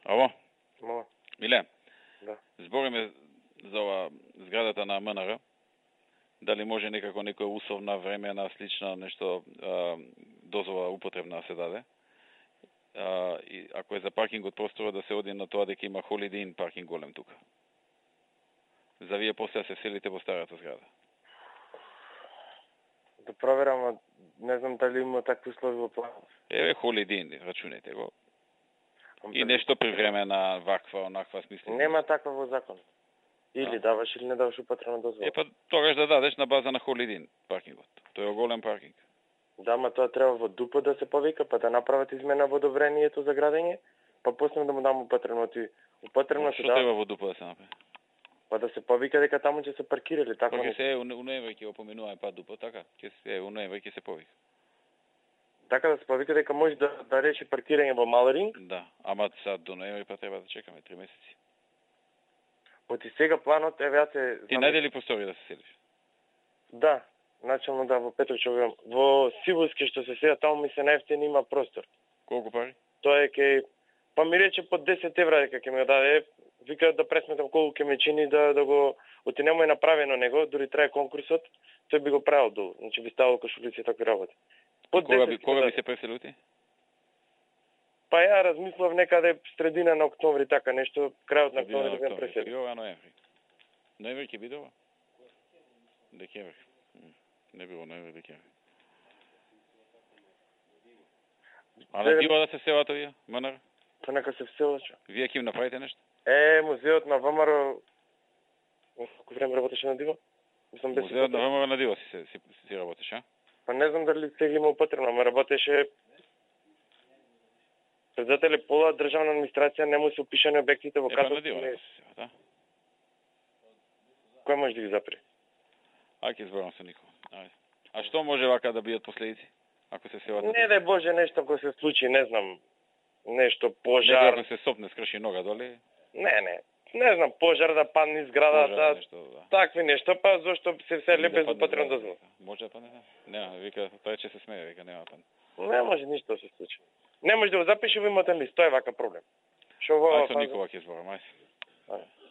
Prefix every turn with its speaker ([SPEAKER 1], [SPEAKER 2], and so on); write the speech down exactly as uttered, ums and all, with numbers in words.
[SPEAKER 1] Ало?
[SPEAKER 2] Мало.
[SPEAKER 1] Миле?
[SPEAKER 2] Да.
[SPEAKER 1] Збориме за ова зградата на МНР. Дали може некако некоја условна, времена, слична, нешто, а, дозвола употребна да се даде? А, и ако е за паркингот простора да се оди на тоа дека има Holiday Inn паркинг голем тука. За вие после да се селите во старата зграда.
[SPEAKER 2] Да проверам, а не знам дали има такви услови во планот.
[SPEAKER 1] Еве Holiday Inn, рачунете го. И нешто при време на ваква, онаква смисла.
[SPEAKER 2] Нема таква во закон. Или
[SPEAKER 1] а?
[SPEAKER 2] даваш или не даваш употребна дозвола.
[SPEAKER 1] Е па тогаш да дадеш на база на Holiday Inn паркингот. Тој е голем паркинг.
[SPEAKER 2] Да, ма тоа треба во ДУП да се повика, па да направат измена во одобрението за градење, па после да му дам употребното. Употребното
[SPEAKER 1] Што
[SPEAKER 2] да.
[SPEAKER 1] треба во ДУП да се направи?
[SPEAKER 2] Па да се повика дека таму ќе се паркирали, така
[SPEAKER 1] Па
[SPEAKER 2] не.
[SPEAKER 1] ќе се у ноември ќе опоменуваме па ДУП, така? Ќе се у ноември ќе се повика.
[SPEAKER 2] Така да се повика дека може да да реши паркирање во Маларинг.
[SPEAKER 1] Да, ама сад до ноември па треба да чекаме три месеци.
[SPEAKER 2] Оти сега планот еве ја се
[SPEAKER 1] Ти најде ли простори да се селиш?
[SPEAKER 2] Да, начално да во Петровчево, во Сивуски што се седа таму ми се најефтин има простор.
[SPEAKER 1] Колку пари?
[SPEAKER 2] Тоа е кај па ми рече по десет евра дека ќе ми го даде. Вика да пресметам колку ќе ми чини да да го оти нема е направено него, дури трае конкурсот, тој би го правил долу. Значи би ставал кошулици и такви работи.
[SPEAKER 1] По кога би кога би се преселил ти?
[SPEAKER 2] Па ја размислав некаде средина на октомври така нешто, крајот на октомври да се преселим.
[SPEAKER 1] Јова ноември. Ноември ќе биде ова? Декември. Не било ноември, декември. А на дива да се селат овие, МНР?
[SPEAKER 2] Па нека се вселача.
[SPEAKER 1] Вие ќе им направите нешто?
[SPEAKER 2] Е, музеот на ВМРО колку време работеше на диво? Мислам без
[SPEAKER 1] Музеот на ВМРО на диво си, си, си, си работиш, а?
[SPEAKER 2] Па не знам дали сега има употребно, ама работеше председателе пола државна администрација, не му се опишани објектите во
[SPEAKER 1] катастар. Е, па на
[SPEAKER 2] катастар.
[SPEAKER 1] диво, не се села, да.
[SPEAKER 2] Кој може да ги запре?
[SPEAKER 1] Ајде ќе зборам со никој. Ајде. А што може вака да бидат последици? Ако се селат?
[SPEAKER 2] Не дај Боже нешто ако се случи, не знам. Нешто пожар.
[SPEAKER 1] Некој ако се сопне скрши нога доли?
[SPEAKER 2] Не, не. Не знам, пожар да падне зградата,
[SPEAKER 1] нешто, да.
[SPEAKER 2] Такви нешто, па зошто се селе без
[SPEAKER 1] да
[SPEAKER 2] употребна дозвола.
[SPEAKER 1] Може да падне, да. Нема, вика, тој ќе се смее, вика, нема падне.
[SPEAKER 2] Не може ништо да се случи. Не може да го запише во имотен лист, тоа е вака проблем. Што во
[SPEAKER 1] Ајде со никога ќе зборам, ајде.
[SPEAKER 2] Ајде.